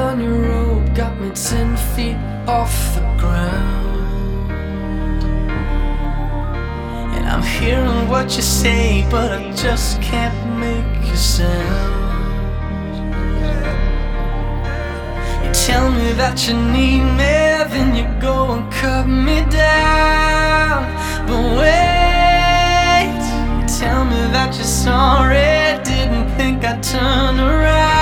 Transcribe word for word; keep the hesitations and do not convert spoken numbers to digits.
on your rope got me ten feet off the ground. And I'm hearing what you say, but I just can't make a sound. You tell me that you need me, then you go and cut me down. But wait, you tell me that you're sorry, didn't think I'd turn around.